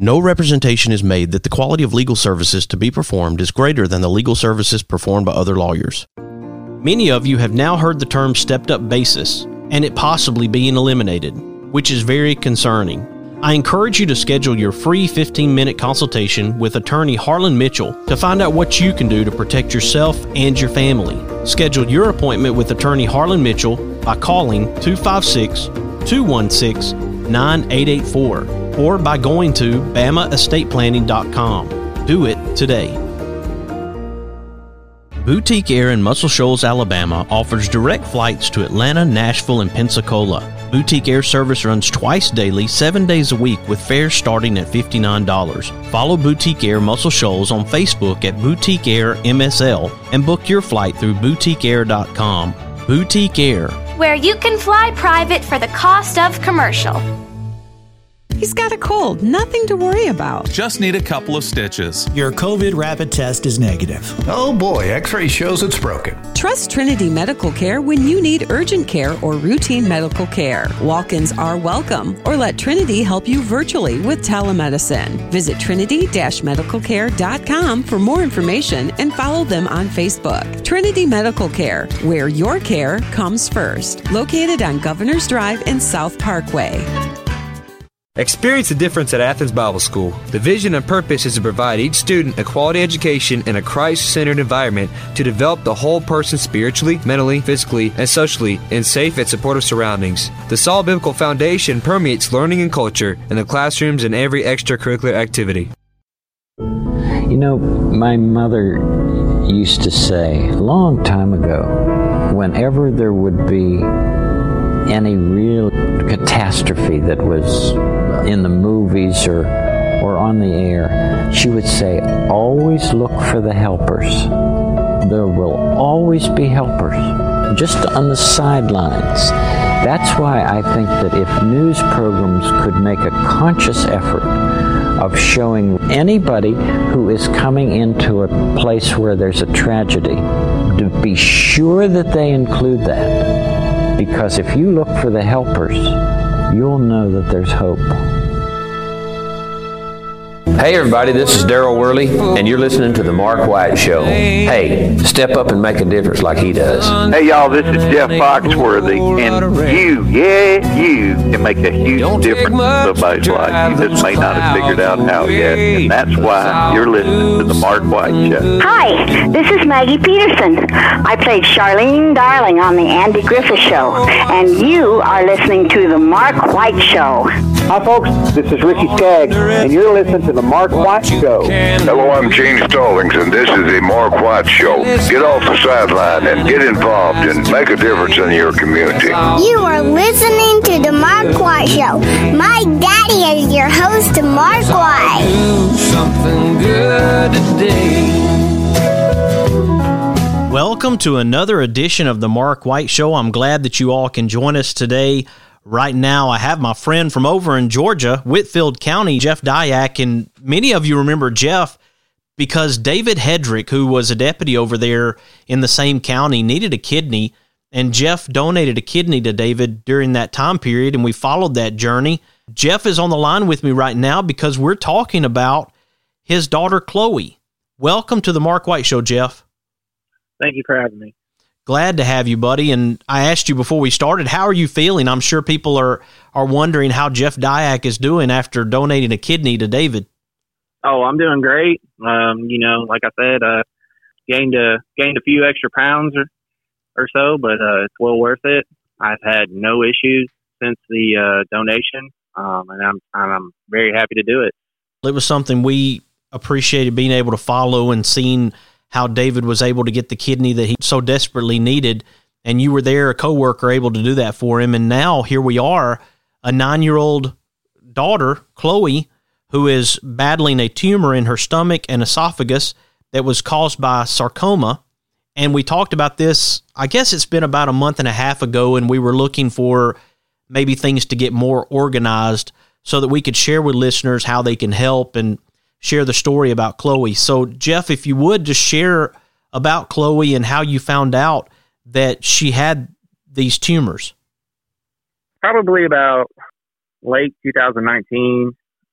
No representation is made that the quality of legal services to be performed is greater than the legal services performed by other lawyers. Many of you have now heard the term stepped-up basis and it possibly being eliminated, which is very concerning. I encourage you to schedule your free 15-minute consultation with attorney Harlan Mitchell to find out what you can do to protect yourself and your family. Schedule your appointment with attorney Harlan Mitchell by calling 256-216-9884 or by going to BamaEstatePlanning.com. Do it today. Boutique Air in Muscle Shoals, Alabama offers direct flights to Atlanta, Nashville, and Pensacola. Boutique Air service runs twice daily, 7 days a week, with fares starting at $59. Follow Boutique Air Muscle Shoals on Facebook at Boutique Air MSL and book your flight through boutiqueair.com. Boutique Air, where you can fly private for the cost of commercial. He's got a cold, nothing to worry about. Just need a couple of stitches. Your COVID rapid test is negative. Oh boy, X-ray shows it's broken. Trust Trinity Medical Care when you need urgent care or routine medical care. Walk-ins are welcome, or let Trinity help you virtually with telemedicine. Visit trinity-medicalcare.com for more information and follow them on Facebook. Trinity Medical Care, where your care comes first. Located on Governor's Drive and South Parkway. Experience the difference at Athens Bible School. The vision and purpose is to provide each student a quality education in a Christ-centered environment to develop the whole person spiritually, mentally, physically, and socially in safe and supportive surroundings. The solid biblical foundation permeates learning and culture in the classrooms and every extracurricular activity. You know, my mother used to say a long time ago, whenever there would be any real catastrophe that was in the movies or on the air, she would say, always look for the helpers. There will always be helpers, just on the sidelines. That's why I think that if news programs could make a conscious effort of showing anybody who is coming into a place where there's a tragedy, to be sure that they include that. Because if you look for the helpers, you'll know that there's hope. Hey everybody, this is Daryl Worley, and you're listening to The Mark White Show. Hey, step up and make a difference like he does. Hey y'all, this is Jeff Foxworthy, and you can make a huge difference in somebody's life. You just may not have figured out how yet, and that's why you're listening to The Mark White Show. Hi, this is Maggie Peterson. I played Charlene Darling on The Andy Griffith Show, and you are listening to The Mark White Show. Hi folks, this is Ricky Skaggs, and you're listening to The Mark White Show. Hello, I'm Gene Stallings, and this is The Mark White Show. Get off the sideline and get involved and make a difference in your community. You are listening to The Mark White Show. My daddy is your host, Mark White. Do something good today. Welcome to another edition of The Mark White Show. I'm glad that you all can join us today. Right now, I have my friend from over in Georgia, Whitfield County, Jeff Dyack, and many of you remember Jeff because David Hedrick, who was a deputy over there in the same county, needed a kidney, and Jeff donated a kidney to David during that time period, and we followed that journey. Jeff is on the line with me right now because we're talking about his daughter, Chloe. Welcome to the Mark White Show, Jeff. Thank you for having me. Glad to have you, buddy. And I asked you before we started, how are you feeling? I'm sure people are wondering how Jeff Dyack is doing after donating a kidney to David. Oh, I'm doing great. Like I said, gained a few extra pounds or so, but it's well worth it. I've had no issues since the donation, and I'm very happy to do it. It was something we appreciated being able to follow and seeing how David was able to get the kidney that he so desperately needed, and you were there, a coworker, able to do that for him. And now here we are, a 9-year-old daughter, Chloe, who is battling a tumor in her stomach and esophagus that was caused by sarcoma. And we talked about this, I guess it's been about a month and a half ago, and we were looking for maybe things to get more organized so that we could share with listeners how they can help and share the story about Chloe. So, Jeff, if you would just share about Chloe and how you found out that she had these tumors. Probably about late 2019.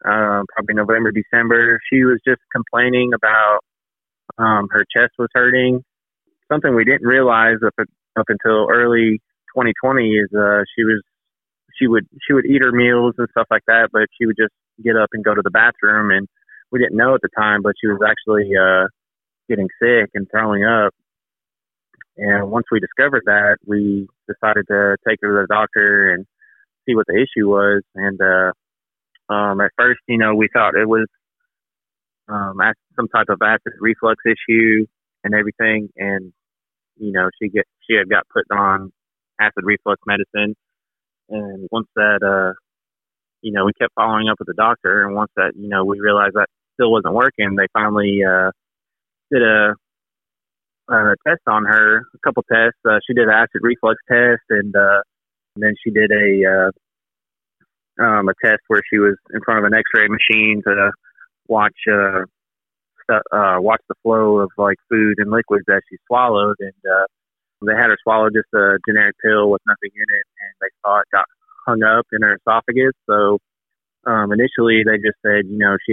probably November, December. She was just complaining about her chest was hurting. Something we didn't realize up until early 2020 is she would eat her meals and stuff like that, but she would just get up and go to the bathroom, and we didn't know at the time, but she was actually getting sick and throwing up. And once we discovered that, we decided to take her to the doctor and see what the issue was. And at first, we thought it was some type of acid reflux issue and everything. And she had got put on acid reflux medicine. And once that, we kept following up with the doctor. And once that, we realized that still wasn't working, they finally did a test on her, a couple tests. She did an acid reflux test, and then she did a test where she was in front of an X-ray machine to watch the flow of like food and liquids that she swallowed, and they had her swallow just a generic pill with nothing in it, and they saw it got hung up in her esophagus. So initially they just said,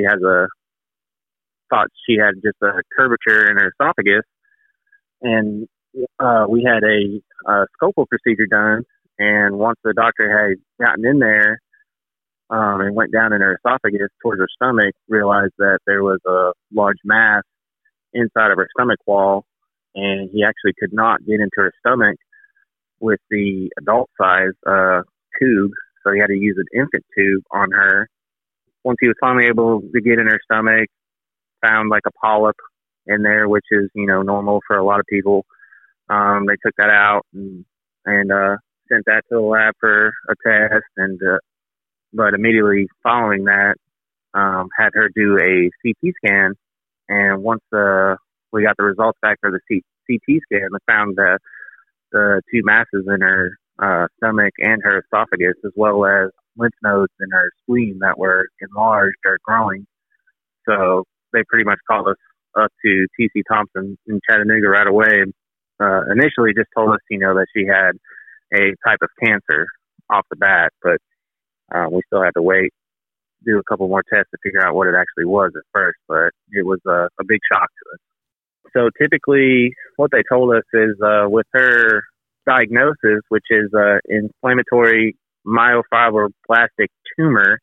thought she had just a curvature in her esophagus, and we had a scopal procedure done. And once the doctor had gotten in there and went down in her esophagus towards her stomach, realized that there was a large mass inside of her stomach wall, and he actually could not get into her stomach with the adult size tube, so he had to use an infant tube on her. Once he was finally able to get in her stomach, found like a polyp in there, which is, normal for a lot of people. They took that out and sent that to the lab for a test, and but immediately following that, had her do a CT scan. And once we got the results back for the CT scan, we found the two masses in her stomach and her esophagus, as well as lymph nodes in her spleen that were enlarged or growing. So they pretty much called us up to T.C. Thompson in Chattanooga right away. Initially just told us, that she had a type of cancer off the bat, but we still had to wait, do a couple more tests to figure out what it actually was at first, but it was a big shock to us. So typically what they told us is with her diagnosis, which is inflammatory myofibroblastic tumor,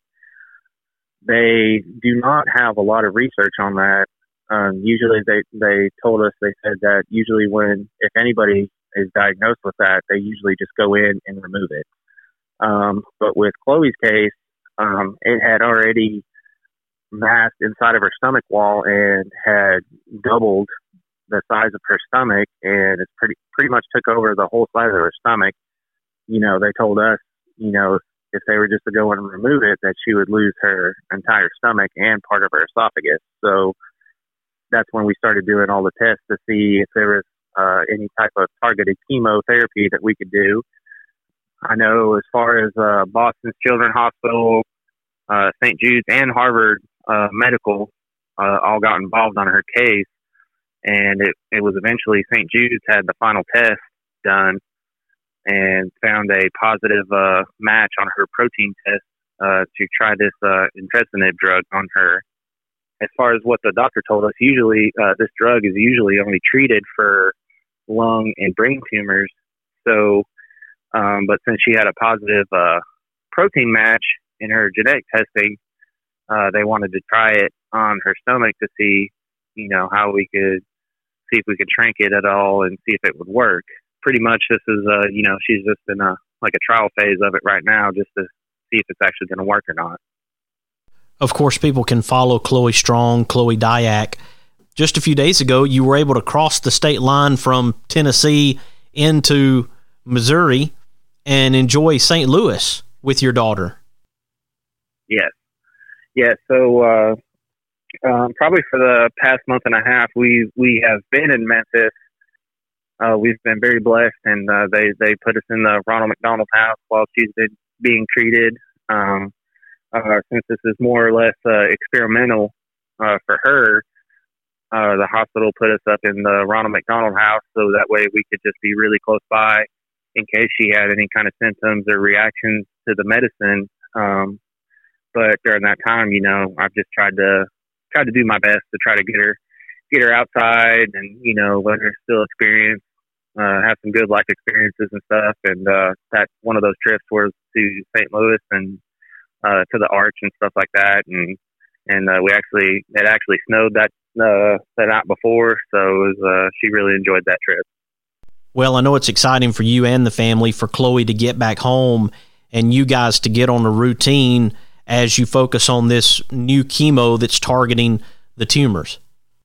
they do not have a lot of research on that. Usually they told us, they said that usually if anybody is diagnosed with that, they usually just go in and remove it. But with Chloe's case, it had already massed inside of her stomach wall and had doubled the size of her stomach, and it's pretty much took over the whole size of her stomach. They told us, if they were just to go in and remove it, that she would lose her entire stomach and part of her esophagus. So that's when we started doing all the tests to see if there was any type of targeted chemotherapy that we could do. I know as far as Boston Children's Hospital, St. Jude's, and Harvard Medical all got involved on her case, and it was eventually St. Jude's had the final test done and found a positive match on her protein test to try this entrectinib drug on her. As far as what the doctor told us, usually this drug is usually only treated for lung and brain tumors. So, but since she had a positive protein match in her genetic testing, they wanted to try it on her stomach to see, how we could see if we could shrink it at all and see if it would work. Pretty much this is, she's just in a trial phase of it right now, just to see if it's actually going to work or not. Of course, people can follow Chloe Strong, Chloe Dyack. Just a few days ago, you were able to cross the state line from Tennessee into Missouri and enjoy St. Louis with your daughter. Yes. Yeah, so probably for the past month and a half, we have been in Memphis. We've been very blessed, and they put us in the Ronald McDonald House while she's been being treated. Since this is more or less experimental for her, the hospital put us up in the Ronald McDonald House so that way we could just be really close by in case she had any kind of symptoms or reactions to the medicine. But during that time, you know, I've just tried to do my best to try to get her outside and, you know, let her still experience, have some good life experiences and stuff. And that one of those trips was to St. Louis and to the Arch and stuff like that. And it actually snowed that night before, so it was, she really enjoyed that trip. Well, I know it's exciting for you and the family for Chloe to get back home and you guys to get on a routine as you focus on this new chemo that's targeting the tumors.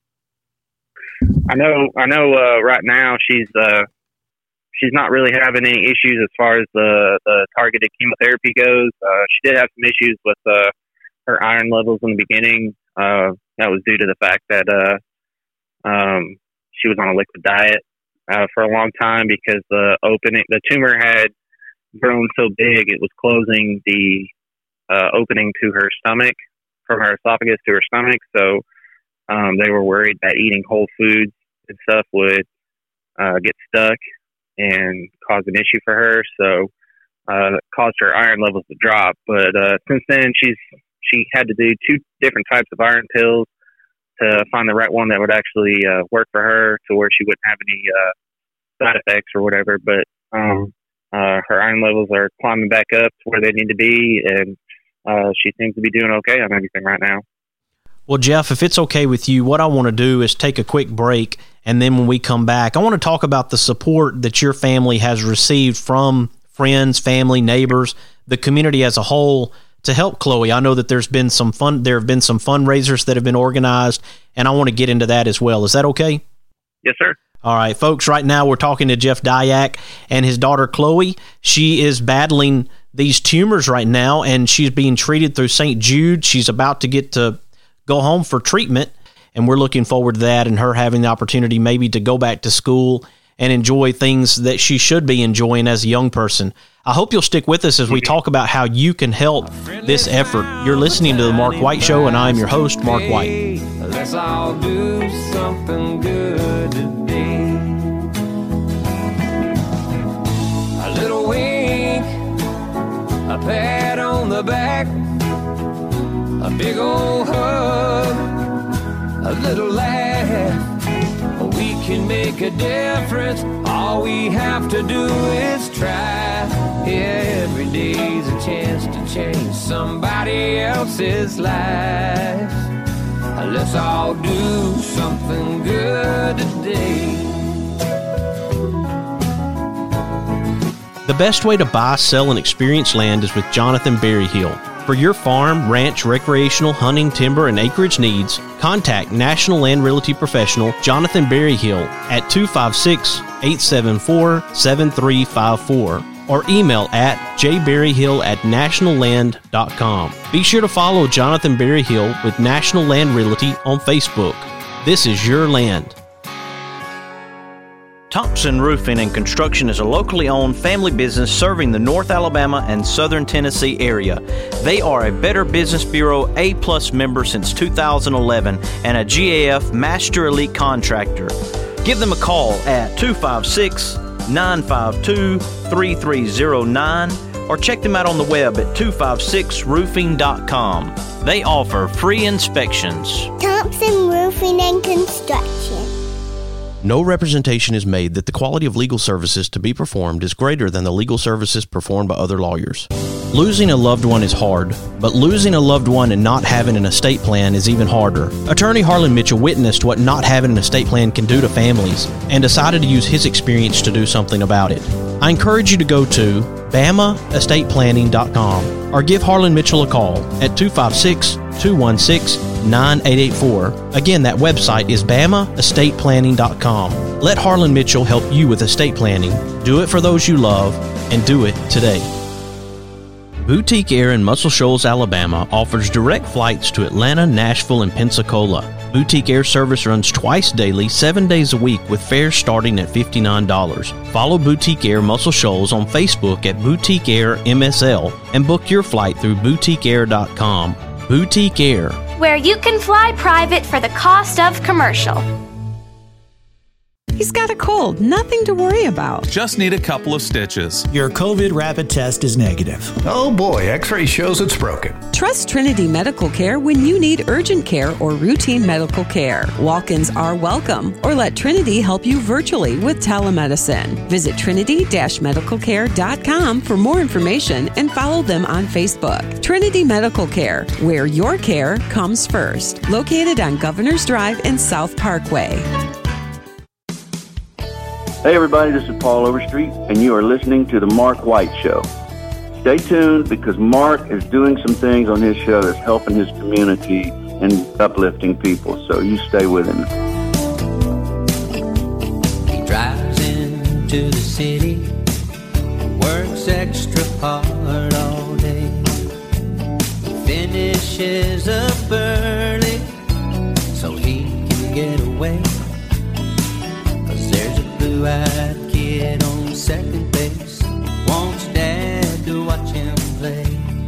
I know. Right now, she's not really having any issues as far as the targeted chemotherapy goes. She did have some issues with her iron levels in the beginning. That was due to the fact that she was on a liquid diet for a long time because the tumor had grown so big it was closing the opening to her stomach, from her esophagus to her stomach. So they were worried that eating whole foods and stuff would get stuck and cause an issue for her. So it caused her iron levels to drop. But since then, she had to do 2 different types of iron pills to find the right one that would actually work for her to where she wouldn't have any side effects or whatever. But her iron levels are climbing back up to where they need to be, and she seems to be doing okay on everything right now. Well, Jeff, if it's okay with you, what I want to do is take a quick break, and then when we come back, I want to talk about the support that your family has received from friends, family, neighbors, the community as a whole to help Chloe. I know that there have been some fundraisers that have been organized, and I want to get into that as well. Is that okay? Yes, sir. All right, folks, right now we're talking to Jeff Dyack and his daughter Chloe. She is battling these tumors right now, and she's being treated through St. Jude. She's about to get to go home for treatment, and we're looking forward to that and her having the opportunity maybe to go back to school and enjoy things that she should be enjoying as a young person. I hope you'll stick with us as we talk about how you can help this effort. You're listening to The Mark White Show, and I'm your host, Mark White. Let's all do something good today. A little wink, a pat on the back, a big old hug, a little laugh. We can make a difference. All we have to do is try. Yeah, every day's a chance to change somebody else's life. Let's all do something good today. The best way to buy, sell, and experience land is with Jonathan Berryhill. For your farm, ranch, recreational, hunting, timber, and acreage needs, contact National Land Realty Professional Jonathan Berryhill at 256-874-7354 or email at jberryhill@nationalland.com. Be sure to follow Jonathan Berryhill with National Land Realty on Facebook. This is your land. Thompson Roofing and Construction is a locally owned family business serving the North Alabama and Southern Tennessee area. They are a Better Business Bureau A+ member since 2011 and a GAF Master Elite Contractor. Give them a call at 256-952-3309 or check them out on the web at 256roofing.com. They offer free inspections. Thompson Roofing and Construction. No representation is made that the quality of legal services to be performed is greater than the legal services performed by other lawyers. Losing a loved one is hard, but losing a loved one and not having an estate plan is even harder. Attorney Harlan Mitchell witnessed what not having an estate plan can do to families and decided to use his experience to do something about it. I encourage you to go to BamaEstatePlanning.com or give Harlan Mitchell a call at 256-216-9884. Again, that website is BamaEstatePlanning.com. Let Harlan Mitchell help you with estate planning. Do it for those you love, and do it today. Boutique Air in Muscle Shoals, Alabama offers direct flights to Atlanta, Nashville, and Pensacola. Boutique Air service runs twice daily, 7 days a week, with fares starting at $59. Follow Boutique Air Muscle Shoals on Facebook at Boutique Air MSL and book your flight through boutiqueair.com. Boutique Air, where you can fly private for the cost of commercial. He's got a cold, nothing to worry about. Just need a couple of stitches. Your COVID rapid test is negative. Oh boy, X-ray shows it's broken. Trust Trinity Medical Care when you need urgent care or routine medical care. Walk-ins are welcome, or let Trinity help you virtually with telemedicine. Visit trinity-medicalcare.com for more information and follow them on Facebook. Trinity Medical Care, where your care comes first. Located on Governor's Drive and South Parkway. Hey everybody, this is Paul Overstreet, and you are listening to The Mark White Show. Stay tuned because Mark is doing some things on his show that's helping his community and uplifting people, so you stay with him. He drives into the city, works extra hard all day, finishes up early so he can get away. There's a blue-eyed kid on second base, wants Dad to watch him play.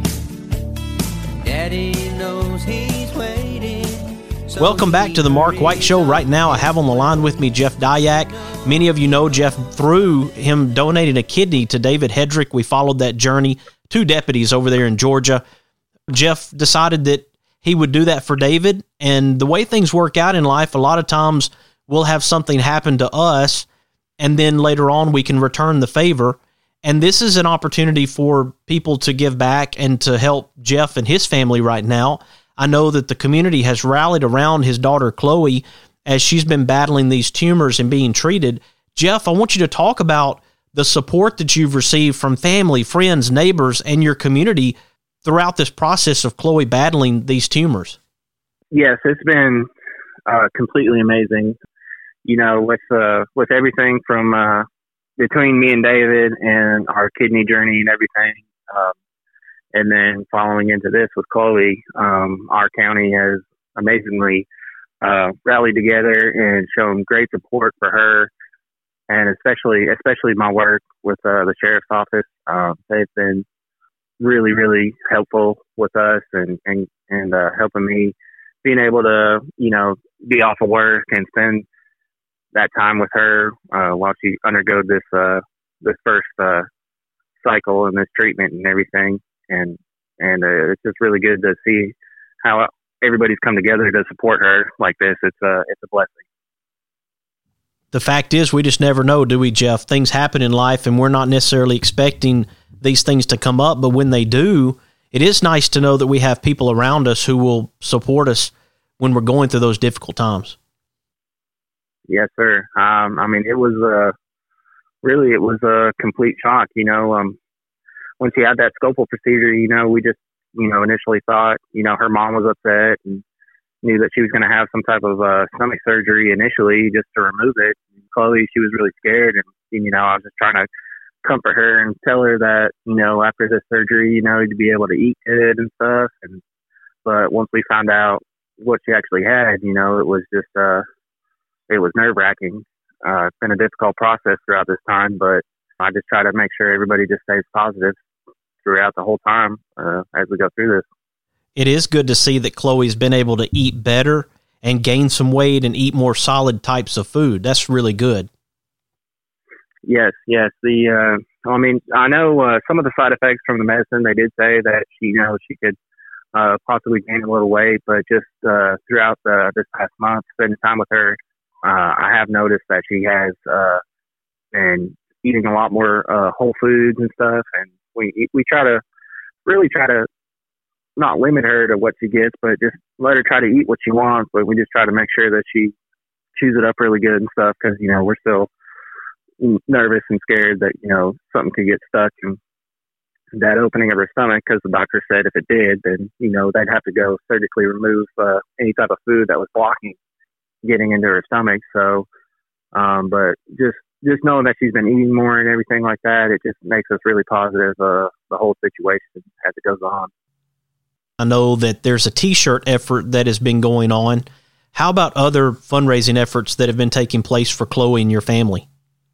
Daddy knows he's waiting. Welcome back to the Mark White Show. Right now, I have on the line with me Jeff Dyack. Many of you know Jeff through him donating a kidney to David Hedrick. We followed that journey. 2 deputies over there in Georgia. Jeff decided that he would do that for David, and the way things work out in life, a lot of times we'll have something happen to us, and then later on we can return the favor. And this is an opportunity for people to give back and to help Jeff and his family right now. I know that the community has rallied around his daughter, Chloe, as she's been battling these tumors and being treated. Jeff, I want you to talk about the support that you've received from family, friends, neighbors, and your community throughout this process of Chloe battling these tumors. Yes, it's been completely amazing. You know, with everything from between me and David and our kidney journey and everything, and then following into this with Chloe, our county has amazingly rallied together and shown great support for her, and especially my work with the sheriff's office. They've been really, really helpful with us and helping me being able to, you know, be off of work and spend that time with her while she undergoes this first cycle and this treatment and everything, and it's just really good to see how everybody's come together to support her like this. It's a blessing. The fact is, we just never know, do we, Jeff? Things happen in life, and we're not necessarily expecting these things to come up, but when they do, it is nice to know that we have people around us who will support us when we're going through those difficult times. Yes, sir. I mean, it was a complete shock. You know, when she had that scopal procedure, you know, we just, you know, initially thought, you know, her mom was upset and knew that she was going to have some type of stomach surgery initially just to remove it. Chloe, she was really scared, and you know, I was just trying to comfort her and tell her that, you know, after this surgery, you know, to be able to eat good and stuff. But once we found out what she actually had, you know, it was just it was nerve-wracking. It's been a difficult process throughout this time, but I just try to make sure everybody just stays positive throughout the whole time as we go through this. It is good to see that Chloe's been able to eat better and gain some weight and eat more solid types of food. That's really good. Yes. I mean, I know some of the side effects from the medicine. They did say that she could possibly gain a little weight, but just throughout this past month, spending time with her, I have noticed that she has been eating a lot more whole foods and stuff. And we try to not limit her to what she gets, but just let her try to eat what she wants. But we just try to make sure that she chews it up really good and stuff, because, you know, we're still nervous and scared that, you know, something could get stuck in that opening of her stomach, because the doctor said if it did, then, you know, they'd have to go surgically remove any type of food that was blocking getting into her stomach. So, but just knowing that she's been eating more and everything like that, it just makes us really positive, the whole situation as it goes on. I know that there's a T-shirt effort that has been going on. How about other fundraising efforts that have been taking place for Chloe and your family?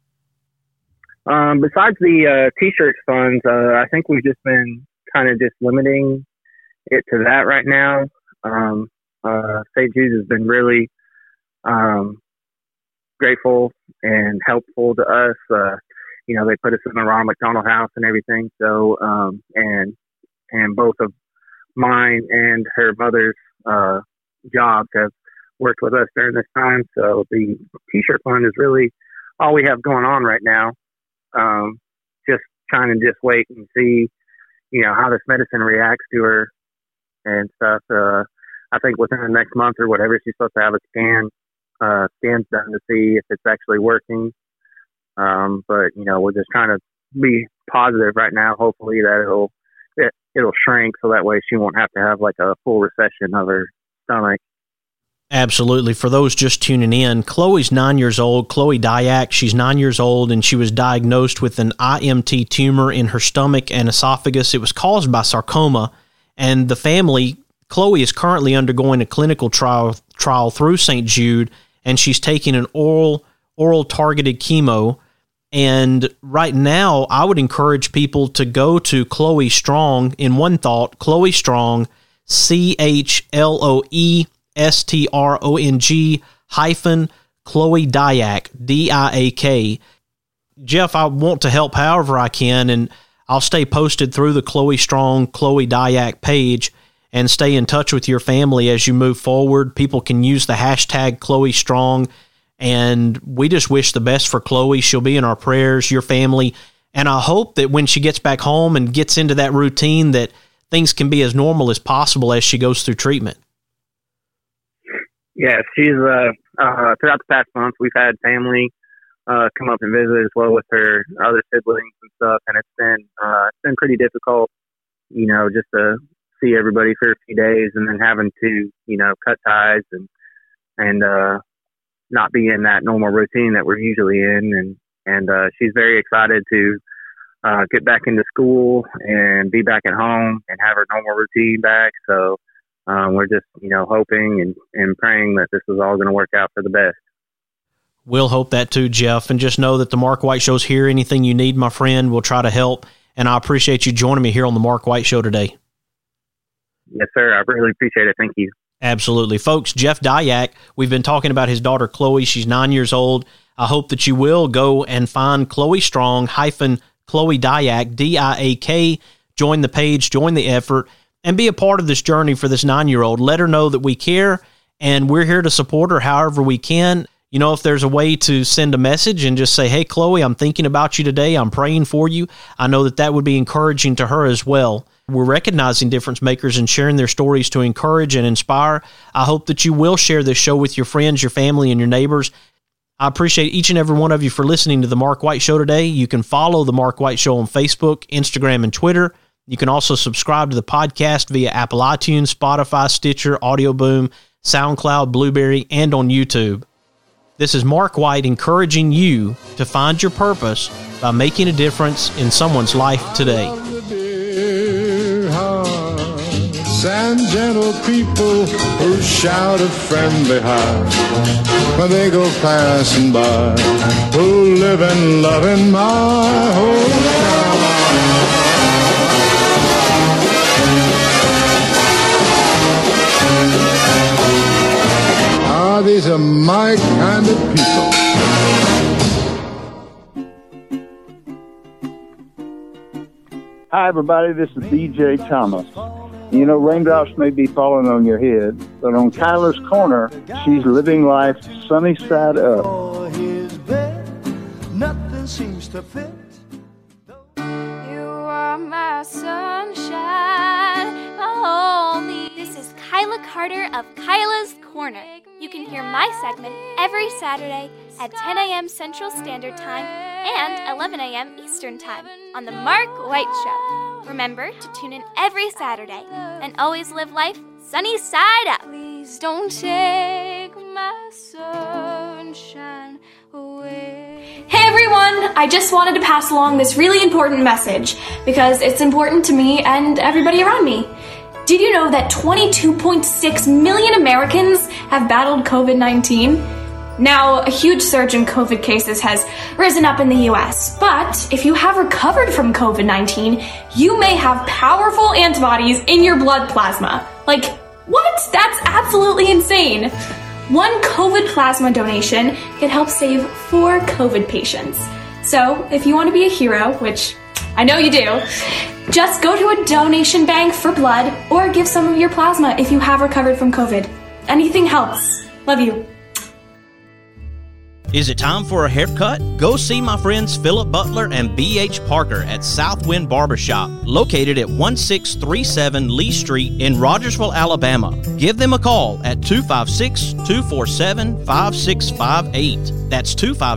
Besides the T-shirt funds, I think we've just been kind of just limiting it to that right now. St. Jude's has been really grateful and helpful to us. They put us in the Ronald McDonald House and everything. So, and both of mine and her mother's jobs have worked with us during this time. So the T-shirt fund is really all we have going on right now. Just trying to wait and see, how this medicine reacts to her and stuff. I think within the next month or whatever, she's supposed to have a scans done to see if it's actually working. But we're just trying to be positive right now. Hopefully that it'll shrink so that way she won't have to have like a full recession of her stomach. Absolutely. For those just tuning in, Chloe's 9 years old. Chloe Dyack, she's 9 years old, and she was diagnosed with an IMT tumor in her stomach and esophagus. It was caused by sarcoma, and the family, Chloe is currently undergoing a clinical trial through St. Jude, and she's taking an oral targeted chemo. And right now, I would encourage people to go to Chloe Strong, in one thought, Chloe Strong, CHLOESTRONG Chloe Dyack, DIAK. Jeff, I want to help however I can, and I'll stay posted through the Chloe Strong, Chloe Dyack page and stay in touch with your family as you move forward. People can use the hashtag Chloe Strong, and we just wish the best for Chloe. She'll be in our prayers, your family, and I hope that when she gets back home and gets into that routine that things can be as normal as possible as she goes through treatment. Yeah, she's throughout the past month, we've had family come up and visit as well with her other siblings and stuff, and it's been pretty difficult, just to see everybody for a few days and then having to, cut ties and not be in that normal routine that we're usually in. And she's very excited to get back into school and be back at home and have her normal routine back. So we're just, hoping and praying that this is all going to work out for the best. We'll hope that too, Jeff. And just know that the Mark White Show's here. Anything you need, my friend, we'll try to help. And I appreciate you joining me here on the Mark White Show today. Yes, sir. I really appreciate it. Thank you. Absolutely. Folks, Jeff Dyack, we've been talking about his daughter, Chloe. She's 9 years old. I hope that you will go and find Chloe Strong Chloe Dyack, DIAK. Join the page, join the effort, and be a part of this journey for this 9-year-old. Let her know that we care, and we're here to support her however we can. If there's a way to send a message and just say, hey, Chloe, I'm thinking about you today. I'm praying for you. I know that would be encouraging to her as well. We're recognizing difference makers and sharing their stories to encourage and inspire. I hope that you will share this show with your friends, your family, and your neighbors. I appreciate each and every one of you for listening to The Mark White Show today. You can follow The Mark White Show on Facebook, Instagram, and Twitter. You can also subscribe to the podcast via Apple iTunes, Spotify, Stitcher, Audio Boom, SoundCloud, Blueberry, and on YouTube. This is Mark White encouraging you to find your purpose by making a difference in someone's life today. And gentle people who shout a friendly hi when they go passing by, who live and love in my hometown. These are my kind of people. Hi, everybody. This is DJ Thomas. Raindrops may be falling on your head, but on Kyla's Corner, she's living life sunny side up. Nothing seems to fit. You are my sunshine. This is Kyla Carter of Kyla's Corner. You can hear my segment every Saturday at 10 a.m. Central Standard Time and 11 a.m. Eastern Time on The Mark White Show. Remember to tune in every Saturday and always live life sunny side up. Please don't take my sunshine away. Hey everyone! I just wanted to pass along this really important message because it's important to me and everybody around me. Did you know that 22.6 million Americans have battled COVID-19? Now, a huge surge in COVID cases has risen up in the US, but if you have recovered from COVID-19, you may have powerful antibodies in your blood plasma. Like, what? That's absolutely insane. One COVID plasma donation could help save 4 COVID patients. So, if you want to be a hero, which I know you do, just go to a donation bank for blood or give some of your plasma if you have recovered from COVID. Anything helps. Love you. Is it time for a haircut? Go see my friends Philip Butler and B.H. Parker at Southwind Barbershop, located at 1637 Lee Street in Rogersville, Alabama. Give them a call at 256-247-5658. That's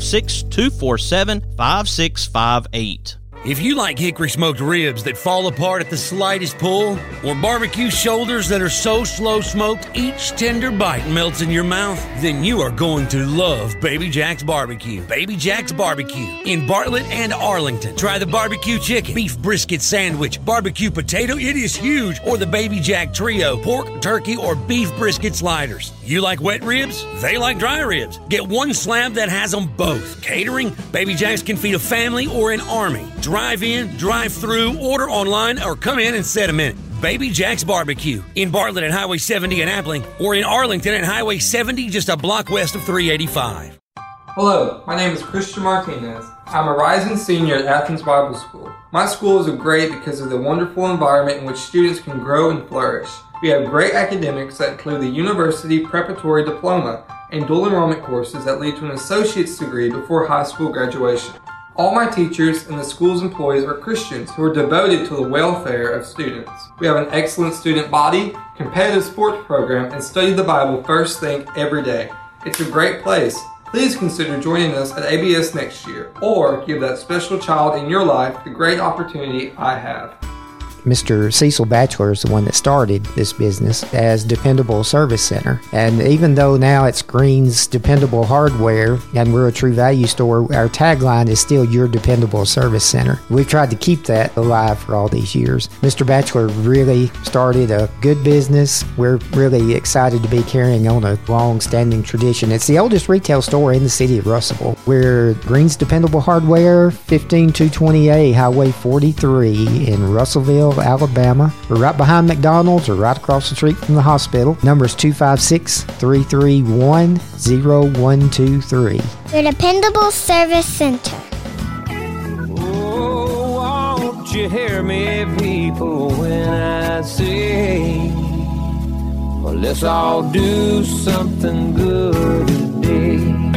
256-247-5658. If you like hickory smoked ribs that fall apart at the slightest pull, or barbecue shoulders that are so slow smoked each tender bite melts in your mouth, then you are going to love Baby Jack's Barbecue. Baby Jack's Barbecue in Bartlett and Arlington. Try the barbecue chicken, beef brisket sandwich, barbecue potato, it is huge, or the Baby Jack Trio, pork, turkey, or beef brisket sliders. You like wet ribs? They like dry ribs. Get one slab that has them both. Catering? Baby Jack's can feed a family or an army. Drive in, drive through, order online, or come in and set a minute. Baby Jack's Barbecue in Bartlett at Highway 70 in Appling, or in Arlington at Highway 70 just a block west of 385. Hello, my name is Christian Martinez. I'm a rising senior at Athens Bible School. My school is great because of the wonderful environment in which students can grow and flourish. We have great academics that include the University Preparatory Diploma and dual enrollment courses that lead to an associate's degree before high school graduation. All my teachers and the school's employees are Christians who are devoted to the welfare of students. We have an excellent student body, competitive sports program, and study the Bible first thing every day. It's a great place. Please consider joining us at ABS next year, or give that special child in your life the great opportunity I have. Mr. Cecil Batchelor is the one that started this business as Dependable Service Center. And even though now it's Green's Dependable Hardware and we're a True Value store, our tagline is still Your Dependable Service Center. We've tried to keep that alive for all these years. Mr. Batchelor really started a good business. We're really excited to be carrying on a long-standing tradition. It's the oldest retail store in the city of Russellville. We're Green's Dependable Hardware, 15220A Highway 43 in Russellville, Alabama. We're right behind McDonald's or right across the street from the hospital. Number is 256-331-0123. Your Dependable Service Center. Oh, won't you hear me, people, when I say, well, let's all do something good today.